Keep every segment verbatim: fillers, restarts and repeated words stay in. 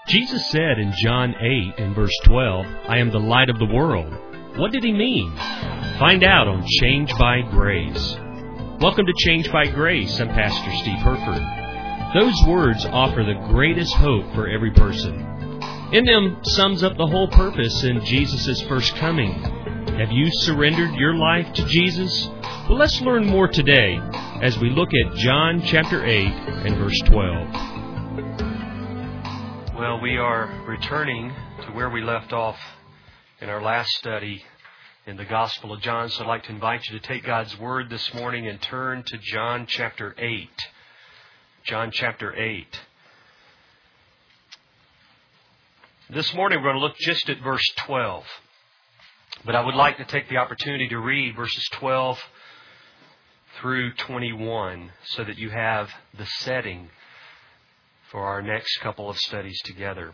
Jesus said in John eight and verse twelve, "I am the light of the world." What did he mean? Find out on Change by Grace. Welcome to Change by Grace. I'm Pastor Steve Herford. Those words offer the greatest hope for every person. In them sums up the whole purpose in Jesus' first coming. Have you surrendered your life to Jesus? Well, let's learn more today as we look at John chapter eight and verse twelve. Well, we are returning to where we left off in our last study in the Gospel of John. So I'd like to invite you to take God's Word this morning and turn to John chapter eight. John chapter eight. This morning we're going to look just at verse twelve. But I would like to take the opportunity to read verses twelve through twenty-one so that you have the setting for our next couple of studies together.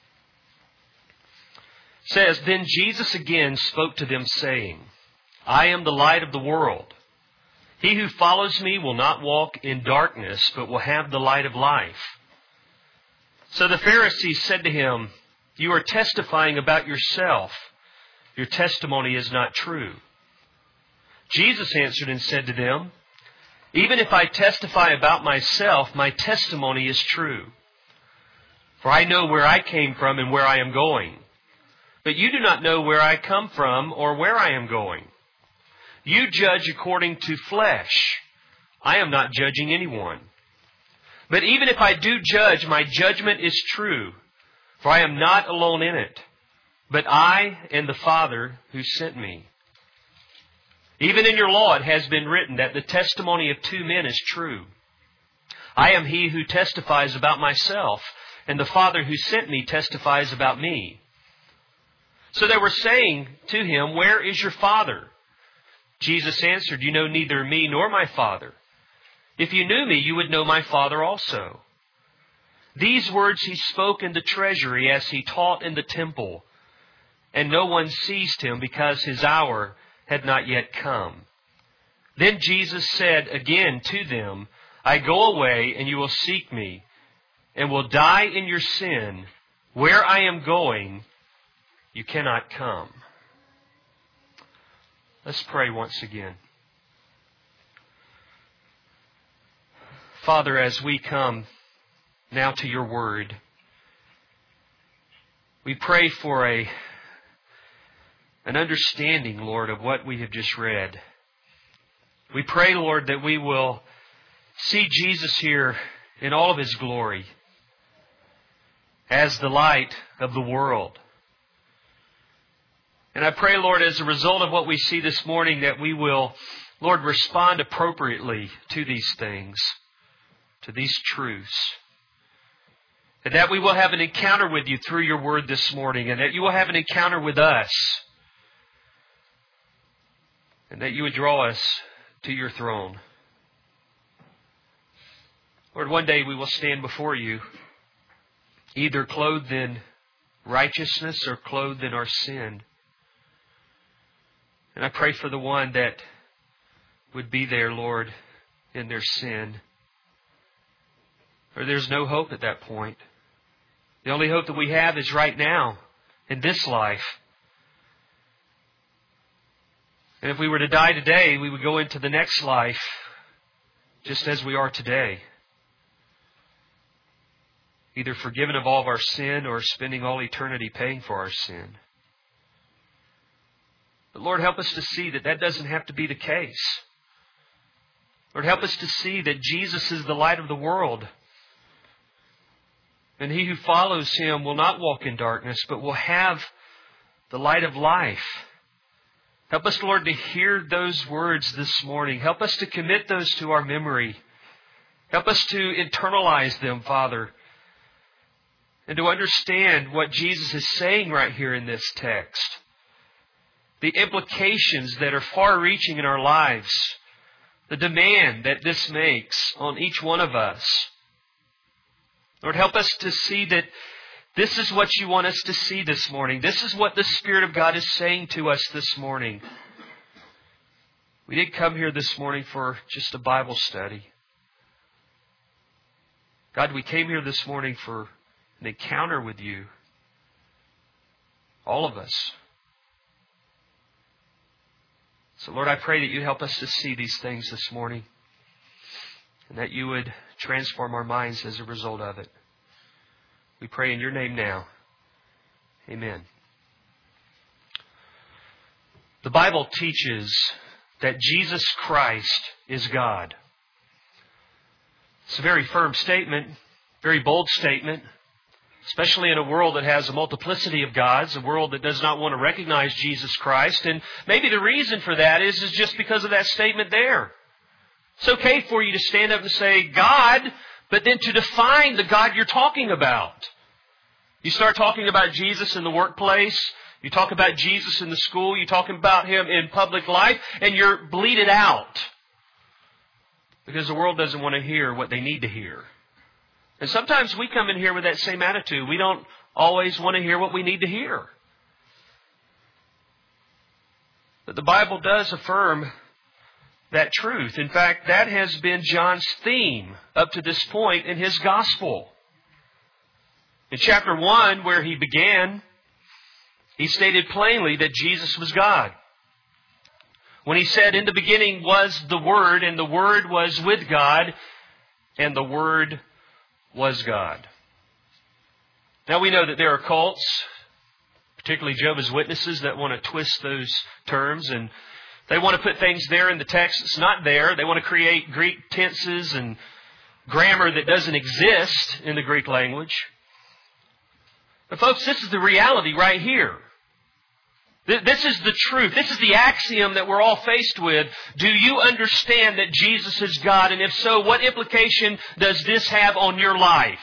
It says, "Then Jesus again spoke to them, saying, I am the light of the world. He who follows me will not walk in darkness, but will have the light of life." So the Pharisees said to him, "You are testifying about yourself. Your testimony is not true." Jesus answered and said to them, "Even if I testify about myself, my testimony is true. For I know where I came from and where I am going. But you do not know where I come from or where I am going. You judge according to flesh. I am not judging anyone. But even if I do judge, my judgment is true, for I am not alone in it, but I and the Father who sent me. Even in your law it has been written that the testimony of two men is true. I am he who testifies about myself, and the Father who sent me testifies about me." So they were saying to him, "Where is your Father?" Jesus answered, "You know neither me nor my Father. If you knew me, you would know my Father also." These words he spoke in the treasury as he taught in the temple, and no one seized him because his hour had not yet come. Then Jesus said again to them, "I go away, and you will seek me, and will die in your sin. Where I am going, you cannot come." Let's pray once again. Father, as we come now to your word, we pray for a an understanding, Lord, of what we have just read. We pray, Lord, that we will see Jesus here in all of His glory as the light of the world. And I pray, Lord, as a result of what we see this morning, that we will, Lord, respond appropriately to these things, to these truths. And that we will have an encounter with you through your word this morning, and that you will have an encounter with us. And that you would draw us to your throne. Lord, one day we will stand before you, either clothed in righteousness or clothed in our sin. And I pray for the one that would be there, Lord, in their sin. For there's no hope at that point. The only hope that we have is right now, in this life. And if we were to die today, we would go into the next life just as we are today. Either forgiven of all of our sin or spending all eternity paying for our sin. But Lord, help us to see that that doesn't have to be the case. Lord, help us to see that Jesus is the light of the world. And he who follows Him will not walk in darkness, but will have the light of life. Help us, Lord, to hear those words this morning. Help us to commit those to our memory. Help us to internalize them, Father, and to understand what Jesus is saying right here in this text. The implications that are far-reaching in our lives. The demand that this makes on each one of us. Lord, help us to see that this is what you want us to see this morning. This is what the Spirit of God is saying to us this morning. We didn't come here this morning for just a Bible study. God, we came here this morning for an encounter with you. All of us. So Lord, I pray that you help us to see these things this morning, and that you would transform our minds as a result of it. We pray in your name now. Amen. The Bible teaches that Jesus Christ is God. It's a very firm statement, very bold statement, especially in a world that has a multiplicity of gods, a world that does not want to recognize Jesus Christ. And maybe the reason for that is, is just because of that statement there. It's okay for you to stand up and say God, but then to define the God you're talking about. You start talking about Jesus in the workplace, you talk about Jesus in the school, you talk about Him in public life, and you're bleated out. Because the world doesn't want to hear what they need to hear. And sometimes we come in here with that same attitude. We don't always want to hear what we need to hear. But the Bible does affirm that truth. In fact, that has been John's theme up to this point in his gospel. In chapter one, where he began, he stated plainly that Jesus was God. When he said, "In the beginning was the Word, and the Word was with God, and the Word was God." Now we know that there are cults, particularly Jehovah's Witnesses, that want to twist those terms, and they want to put things there in the text that's not there. They want to create Greek tenses and grammar that doesn't exist in the Greek language. But folks, this is the reality right here. This is the truth. This is the axiom that we're all faced with. Do you understand that Jesus is God? And if so, what implication does this have on your life?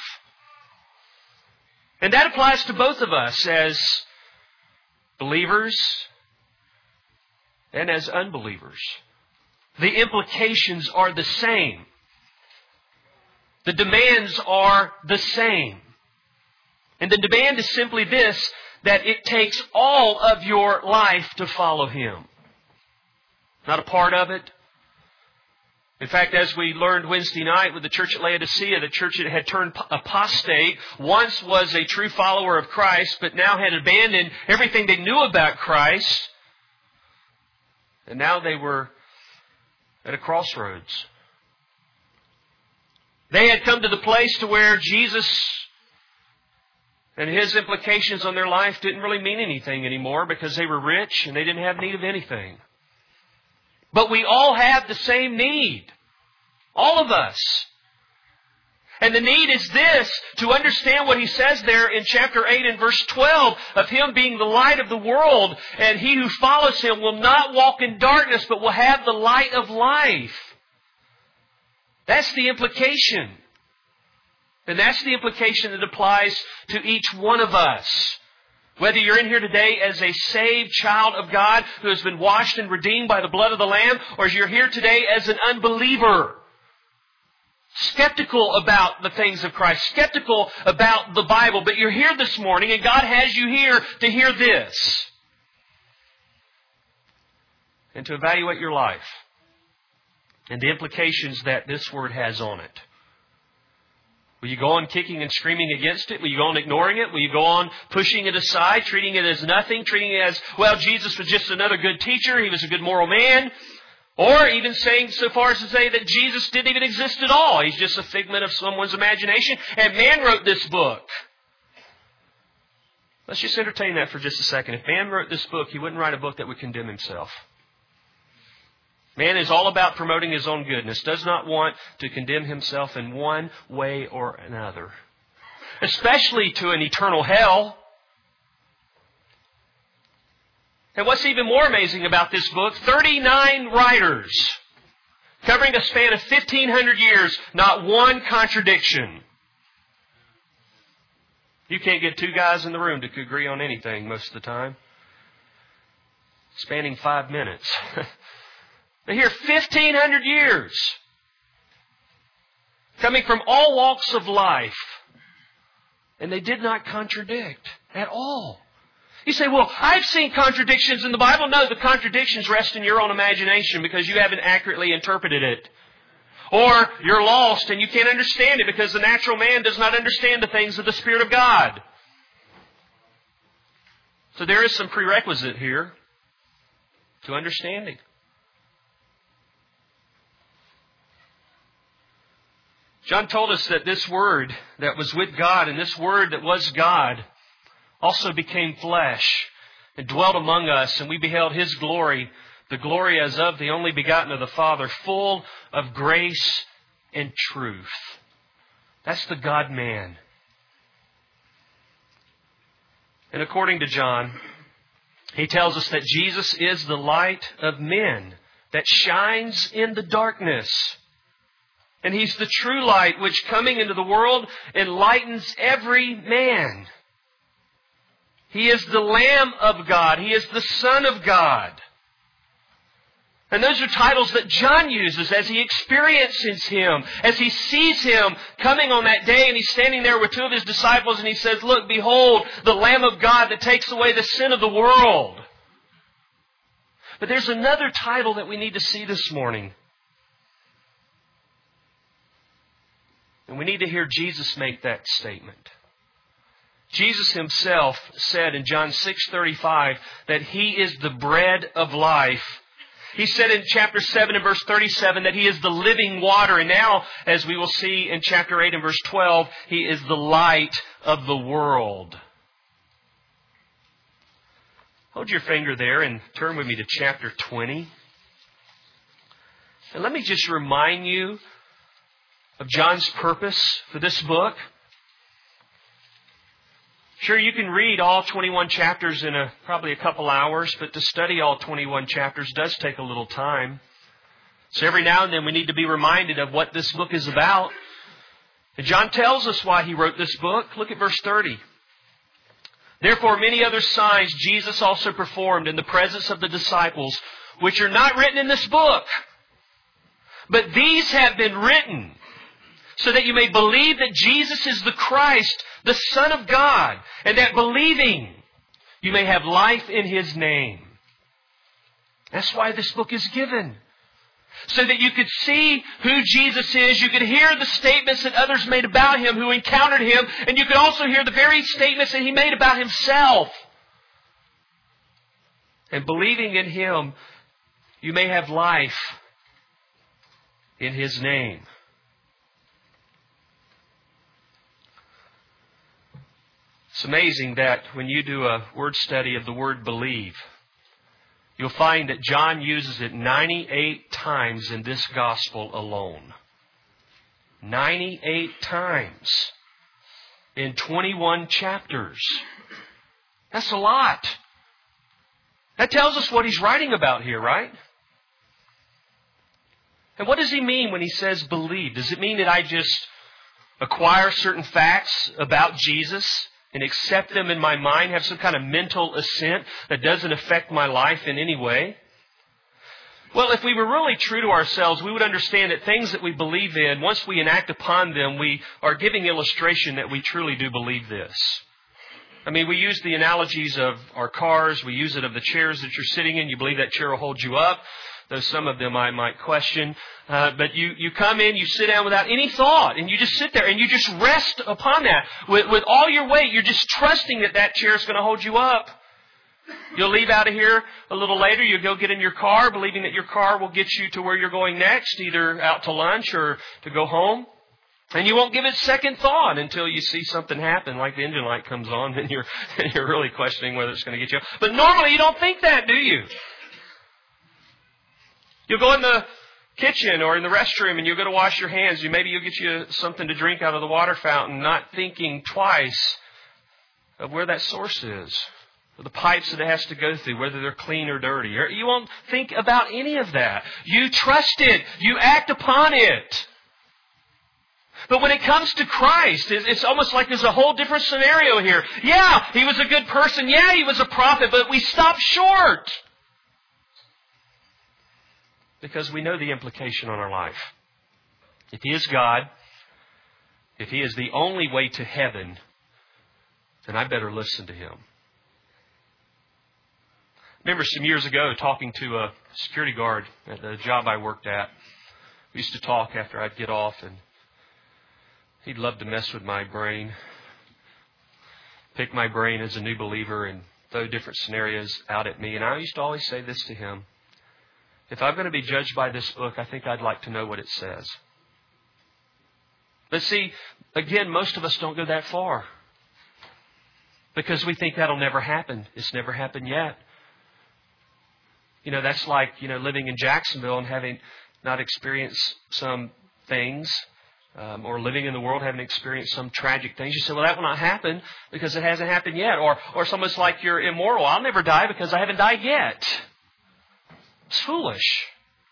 And that applies to both of us as believers and as unbelievers. The implications are the same. The demands are the same. And the demand is simply this, that it takes all of your life to follow Him. Not a part of it. In fact, as we learned Wednesday night with the church at Laodicea, the church that had turned apostate, once was a true follower of Christ, but now had abandoned everything they knew about Christ. And now they were at a crossroads. They had come to the place to where Jesus and His implications on their life didn't really mean anything anymore because they were rich and they didn't have need of anything. But we all have the same need. All of us. And the need is this, to understand what He says there in chapter eight and verse twelve of Him being the light of the world, and he who follows Him will not walk in darkness but will have the light of life. That's the implication. And that's the implication that applies to each one of us. Whether you're in here today as a saved child of God who has been washed and redeemed by the blood of the Lamb, or as you're here today as an unbeliever, skeptical about the things of Christ, skeptical about the Bible, but you're here this morning and God has you here to hear this and to evaluate your life and the implications that this Word has on it. Will you go on kicking and screaming against it? Will you go on ignoring it? Will you go on pushing it aside, treating it as nothing, treating it as, well, Jesus was just another good teacher, He was a good moral man? Or even saying so far as to say that Jesus didn't even exist at all. He's just a figment of someone's imagination, and man wrote this book. Let's just entertain that for just a second. If man wrote this book, he wouldn't write a book that would condemn himself. Man is all about promoting his own goodness, does not want to condemn himself in one way or another. Especially to an eternal hell. And what's even more amazing about this book, thirty-nine writers, covering a span of fifteen hundred years, not one contradiction. You can't get two guys in the room to agree on anything most of the time. Spanning five minutes. But here, fifteen hundred years, coming from all walks of life, and they did not contradict at all. You say, well, I've seen contradictions in the Bible. No, the contradictions rest in your own imagination because you haven't accurately interpreted it. Or you're lost and you can't understand it because the natural man does not understand the things of the Spirit of God. So there is some prerequisite here to understanding. John told us that this Word that was with God and this Word that was God also became flesh and dwelt among us, and we beheld His glory, the glory as of the only begotten of the Father, full of grace and truth. That's the God-man. And according to John, he tells us that Jesus is the light of men that shines in the darkness. And He's the true light which, coming into the world, enlightens every man. He is the Lamb of God. He is the Son of God. And those are titles that John uses as he experiences Him, as he sees Him coming on that day, and he's standing there with two of His disciples, and he says, "Look, behold, the Lamb of God that takes away the sin of the world." But there's another title that we need to see this morning. And we need to hear Jesus make that statement. Jesus Himself said in John six thirty-five that He is the bread of life. He said in chapter seven and verse thirty-seven that He is the living water. And now, as we will see in chapter eight and verse twelve, He is the light of the world. Hold your finger there and turn with me to chapter twenty. And let me just remind you of John's purpose for this book. Sure, you can read all twenty-one chapters in a, probably a couple hours, but to study all twenty-one chapters does take a little time. So every now and then we need to be reminded of what this book is about. And John tells us why he wrote this book. Look at verse thirty. "Therefore many other signs Jesus also performed in the presence of the disciples, which are not written in this book. But these have been written, so that you may believe that Jesus is the Christ, the Son of God, and that believing you may have life in His name." That's why this book is given. So that you could see who Jesus is. You could hear the statements that others made about Him who encountered Him. And you could also hear the very statements that He made about Himself. And believing in Him, you may have life in His name. It's amazing that when you do a word study of the word believe, you'll find that John uses it ninety-eight times in this gospel alone. ninety-eight times in twenty-one chapters. That's a lot. That tells us what he's writing about here, right? And what does he mean when he says believe? Does it mean that I just acquire certain facts about Jesus and accept them in my mind, have some kind of mental assent that doesn't affect my life in any way? Well, if we were really true to ourselves, we would understand that things that we believe in, once we enact upon them, we are giving illustration that we truly do believe this. I mean, we use the analogies of our cars. We use it of the chairs that you're sitting in. You believe that chair will hold you up, though some of them I might question. Uh, but you, you come in, you sit down without any thought, and you just sit there, and you just rest upon that. With, with all your weight, you're just trusting that that chair is going to hold you up. You'll leave out of here a little later. You'll go get in your car, believing that your car will get you to where you're going next, either out to lunch or to go home. And you won't give it second thought until you see something happen, like the engine light comes on, and you're, and you're really questioning whether it's going to get you. But normally you don't think that, do you? You'll go in the kitchen or in the restroom and you'll go to wash your hands. You Maybe you'll get you something to drink out of the water fountain, not thinking twice of where that source is, or the pipes that it has to go through, whether they're clean or dirty. You won't think about any of that. You trust it. You act upon it. But when it comes to Christ, it's almost like there's a whole different scenario here. Yeah, He was a good person. Yeah, He was a prophet, but we stop short. Because we know the implication on our life. If He is God, if He is the only way to heaven, then I better listen to Him. I remember some years ago talking to a security guard at the job I worked at. We used to talk after I'd get off, and he'd love to mess with my brain, pick my brain as a new believer and throw different scenarios out at me. And I used to always say this to him: if I'm going to be judged by this book, I think I'd like to know what it says. But see, again, most of us don't go that far because we think that'll never happen. It's never happened yet. You know, that's like, you know, living in Jacksonville and having not experienced some things, um, or living in the world having experienced some tragic things. You say, well, that will not happen because it hasn't happened yet. Or, or it's almost like you're immoral. I'll never die because I haven't died yet. It's foolish.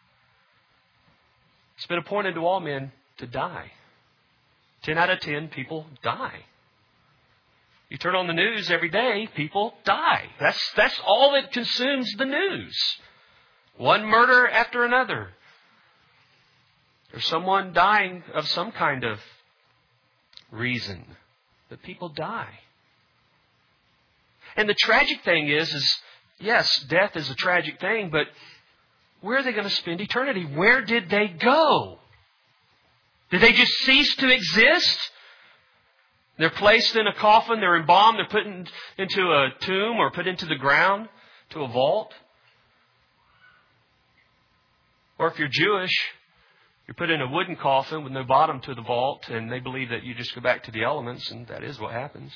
It's been appointed to all men to die. Ten out of ten people die. You turn on the news every day, people die. That's, that's all that consumes the news. One murder after another. There's someone dying of some kind of reason. But people die. And the tragic thing is, is yes, death is a tragic thing, but where are they going to spend eternity? Where did they go? Did they just cease to exist? They're placed in a coffin, they're embalmed, they're put in, into a tomb or put into the ground, to a vault. Or if you're Jewish, you're put in a wooden coffin with no bottom to the vault, and they believe that you just go back to the elements, and that is what happens.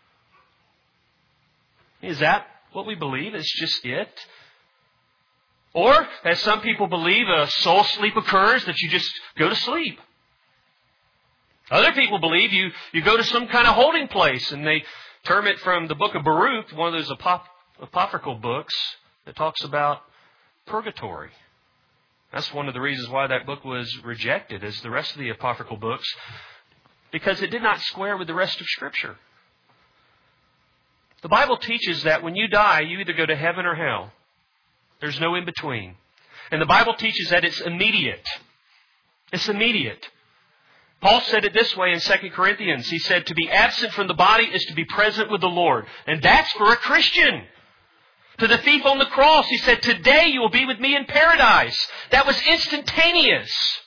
Is that what we believe? It's just it? Or, as some people believe, a soul sleep occurs, that you just go to sleep. Other people believe you, you go to some kind of holding place, and they term it from the book of Baruch, one of those apop- apocryphal books that talks about purgatory. That's one of the reasons why that book was rejected, as the rest of the apocryphal books, because it did not square with the rest of Scripture. The Bible teaches that when you die, you either go to heaven or hell. There's no in between. And the Bible teaches that it's immediate. It's immediate. Paul said it this way in Second Corinthians. He said, to be absent from the body is to be present with the Lord. And that's for a Christian. To the thief on the cross, he said, today you will be with me in paradise. That was instantaneous.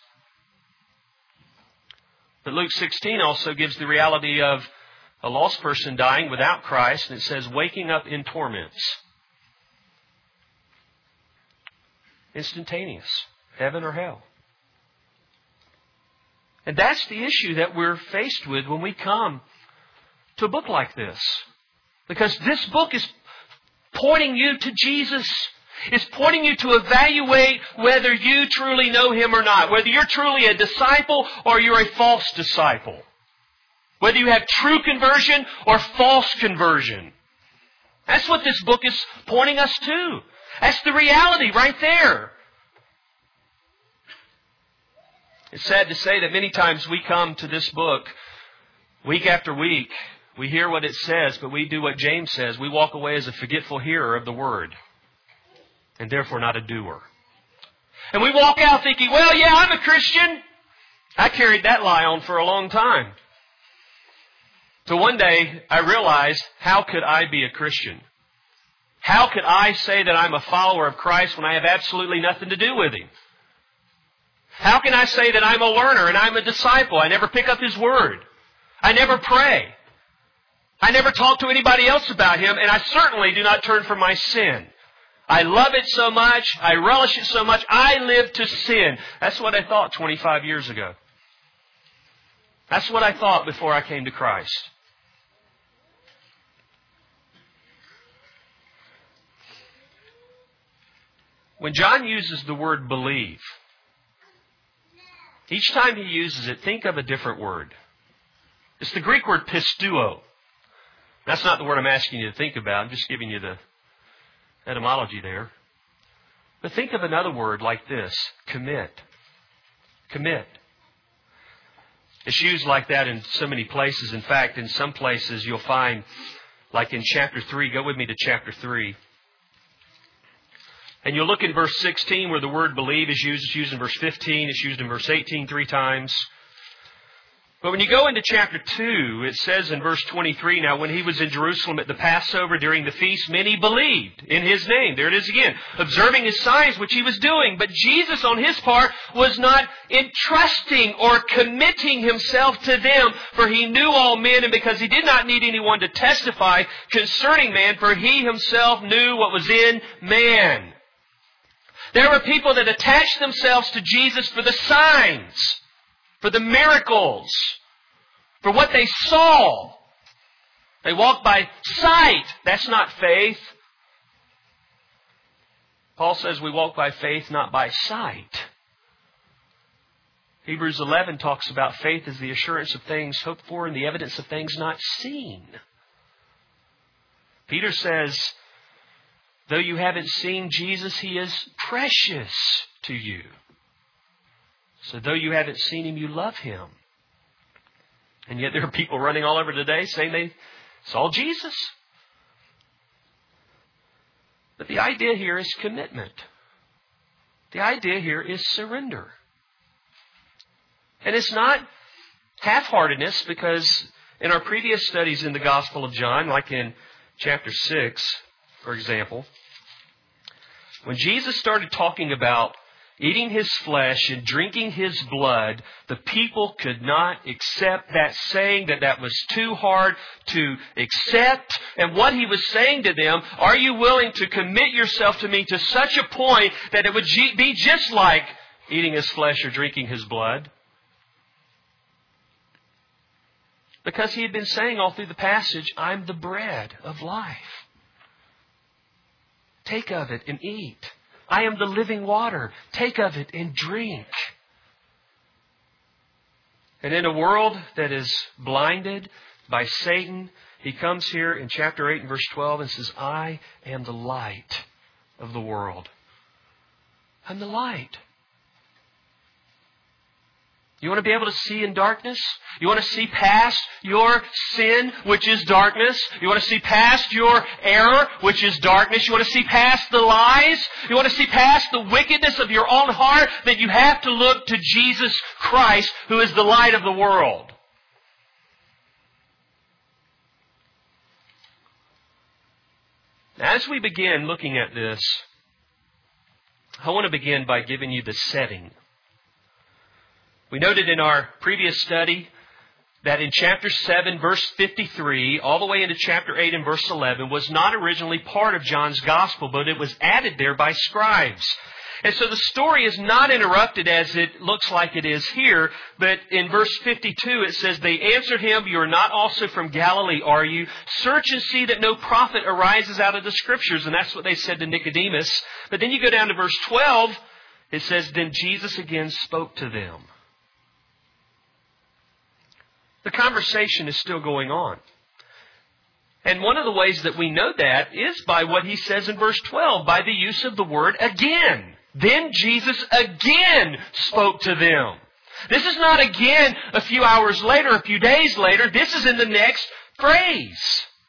But Luke sixteen also gives the reality of a lost person dying without Christ. And it says, waking up in torments. Instantaneous. Heaven or hell. And that's the issue that we're faced with when we come to a book like this. Because this book is pointing you to Jesus. It's pointing you to evaluate whether you truly know Him or not. Whether you're truly a disciple or you're a false disciple. Whether you have true conversion or false conversion. That's what this book is pointing us to. That's the reality right there. It's sad to say that many times we come to this book week after week. We hear what it says, but we do what James says. We walk away as a forgetful hearer of the Word, and therefore not a doer. And we walk out thinking, well, yeah, I'm a Christian. I carried that lie on for a long time. So one day I realized, how could I be a Christian? How could I say that I'm a follower of Christ when I have absolutely nothing to do with Him? How can I say that I'm a learner and I'm a disciple? I never pick up His Word. I never pray. I never talk to anybody else about Him, and I certainly do not turn from my sin. I love it so much. I relish it so much. I live to sin. That's what I thought twenty-five years ago. That's what I thought before I came to Christ. When John uses the word believe, each time he uses it, think of a different word. It's the Greek word pisteuo. That's not the word I'm asking you to think about. I'm just giving you the etymology there. But think of another word like this, commit. Commit. It's used like that in so many places. In fact, in some places you'll find, like in chapter three, go with me to chapter three. And you'll look in verse sixteen where the word believe is used. It's used in verse fifteen. It's used in verse eighteen three times. But when you go into chapter two, it says in verse twenty-three, now when he was in Jerusalem at the Passover during the feast, many believed in his name. There it is again. Observing his signs which he was doing. But Jesus on his part was not entrusting or committing himself to them, for he knew all men, and because he did not need anyone to testify concerning man, for he himself knew what was in man. There were people that attached themselves to Jesus for the signs, for the miracles, for what they saw. They walked by sight. That's not faith. Paul says we walk by faith, not by sight. Hebrews eleven talks about faith as the assurance of things hoped for and the evidence of things not seen. Peter says, though you haven't seen Jesus, He is precious to you. So though you haven't seen Him, you love Him. And yet there are people running all over today saying they saw Jesus. But the idea here is commitment. The idea here is surrender. And it's not half-heartedness, because in our previous studies in the Gospel of John, like in chapter six, for example, when Jesus started talking about eating His flesh and drinking His blood, the people could not accept that, saying that that was too hard to accept. And what He was saying to them, are you willing to commit yourself to me to such a point that it would be just like eating His flesh or drinking His blood? Because He had been saying all through the passage, I'm the bread of life. Take of it and eat. I am the living water. Take of it and drink. And in a world that is blinded by Satan, He comes here in chapter eight and verse twelve and says, I am the light of the world. I'm the light. You want to be able to see in darkness? You want to see past your sin, which is darkness? You want to see past your error, which is darkness? You want to see past the lies? You want to see past the wickedness of your own heart? Then you have to look to Jesus Christ, who is the light of the world. Now, as we begin looking at this, I want to begin by giving you the setting. We noted in our previous study that in chapter seven, verse fifty-three, all the way into chapter eight and verse eleven, was not originally part of John's gospel, but it was added there by scribes. And so the story is not interrupted as it looks like it is here, but in verse fifty-two it says, they answered him, you are not also from Galilee, are you? Search and see that no prophet arises out of the Scriptures. And that's what they said to Nicodemus. But then you go down to verse twelve, it says, then Jesus again spoke to them. The conversation is still going on. And one of the ways that we know that is by what He says in verse twelve, by the use of the word again. Then Jesus again spoke to them. This is not again a few hours later, a few days later. This is in the next phrase.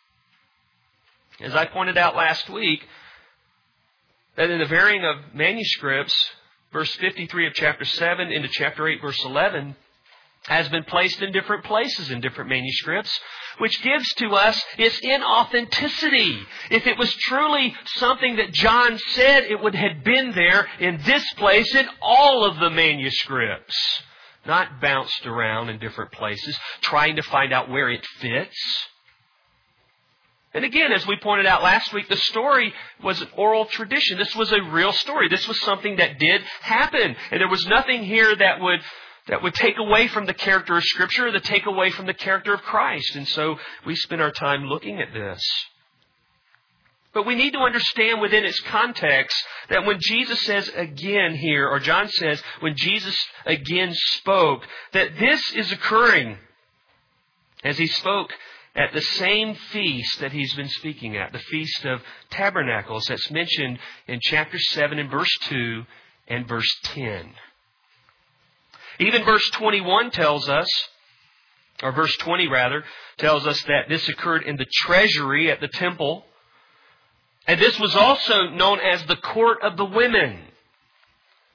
As I pointed out last week, that in the varying of manuscripts, verse fifty-three of chapter seven into chapter eight, verse eleven, has been placed in different places in different manuscripts, which gives to us its inauthenticity. If it was truly something that John said, it would have been there in this place in all of the manuscripts, not bounced around in different places, trying to find out where it fits. And again, as we pointed out last week, the story was an oral tradition. This was a real story. This was something that did happen. And there was nothing here that would That would take away from the character of Scripture or the take away from the character of Christ. And so we spend our time looking at this. But we need to understand within its context that when Jesus says again here, or John says when Jesus again spoke, that this is occurring as He spoke at the same feast that He's been speaking at, the Feast of Tabernacles that's mentioned in chapter seven and verse two and verse ten. Even verse twenty-one tells us, or verse twenty rather, tells us that this occurred in the treasury at the temple. And this was also known as the court of the women.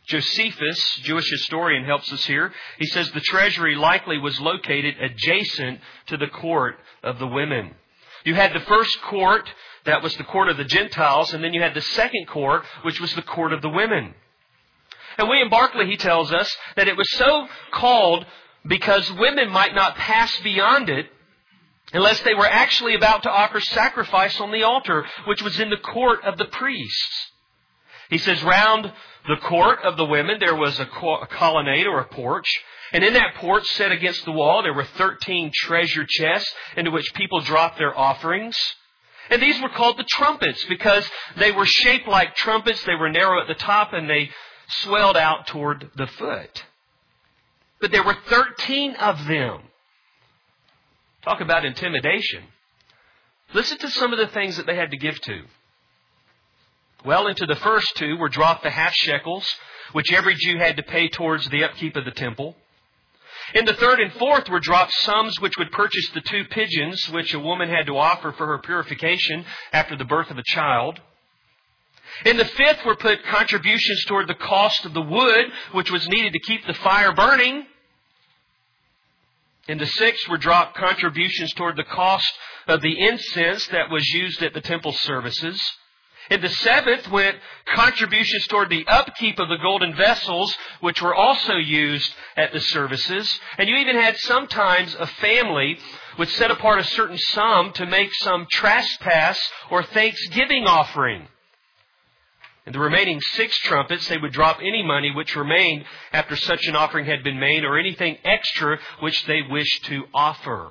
Josephus, Jewish historian, helps us here. He says the treasury likely was located adjacent to the court of the women. You had the first court, that was the court of the Gentiles, and then you had the second court, which was the court of the women. And William Barclay, he tells us that it was so called because women might not pass beyond it unless they were actually about to offer sacrifice on the altar, which was in the court of the priests. He says, round the court of the women, there was a colonnade or a porch. And in that porch, set against the wall, there were thirteen treasure chests into which people dropped their offerings. And these were called the trumpets because they were shaped like trumpets. They were narrow at the top and they swelled out toward the foot. But there were thirteen of them. Talk about intimidation. Listen to some of the things that they had to give to. Well, into the first two were dropped the half shekels, which every Jew had to pay towards the upkeep of the temple. In the third and fourth were dropped sums which would purchase the two pigeons, which a woman had to offer for her purification after the birth of a child. In the fifth were put contributions toward the cost of the wood, which was needed to keep the fire burning. In the sixth were dropped contributions toward the cost of the incense that was used at the temple services. In the seventh went contributions toward the upkeep of the golden vessels, which were also used at the services. And you even had sometimes a family would set apart a certain sum to make some trespass or thanksgiving offering. In the remaining six trumpets, they would drop any money which remained after such an offering had been made, or anything extra which they wished to offer.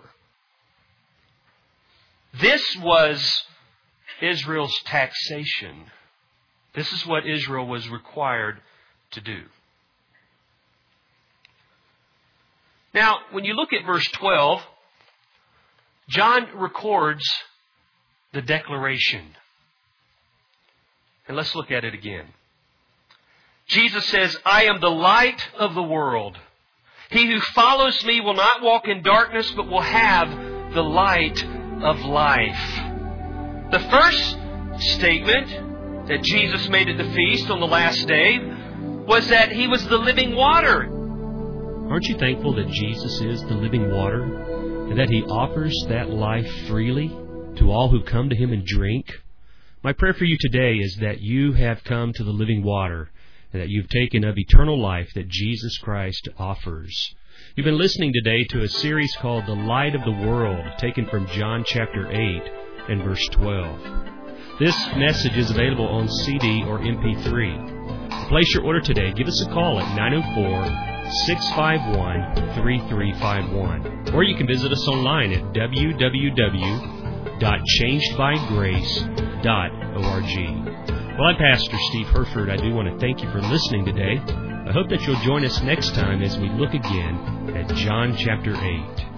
This was Israel's taxation. This is what Israel was required to do. Now, when you look at verse twelve, John records the declaration. And let's look at it again. Jesus says, I am the light of the world. He who follows me will not walk in darkness, but will have the light of life. The first statement that Jesus made at the feast on the last day was that He was the living water. Aren't you thankful that Jesus is the living water and that He offers that life freely to all who come to Him and drink? My prayer for you today is that you have come to the living water and that you've taken of eternal life that Jesus Christ offers. You've been listening today to a series called The Light of the World, taken from John chapter eight and verse twelve. This message is available on C D or M P three. To place your order today, give us a call at nine oh four, six five one, three three five one. Or you can visit us online at w w w dot changed by grace dot org. Well, I'm Pastor Steve Herford. I do want to thank you for listening today. I hope that you'll join us next time as we look again at John chapter eight.